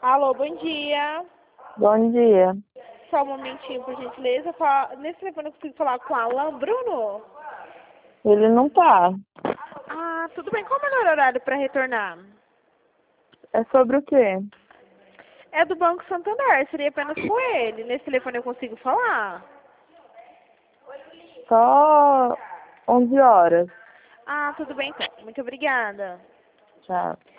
Alô, bom dia. Bom dia. Só um momentinho, por gentileza. Nesse telefone eu consigo falar com o Alan Bruno? Ele não tá. Ah, tudo bem. Qual é o melhor horário para retornar? É sobre o quê? É do Banco Santander. Seria apenas com ele. Nesse telefone eu consigo falar? Só 11 horas. Ah, tudo bem então. Muito obrigada. Tchau.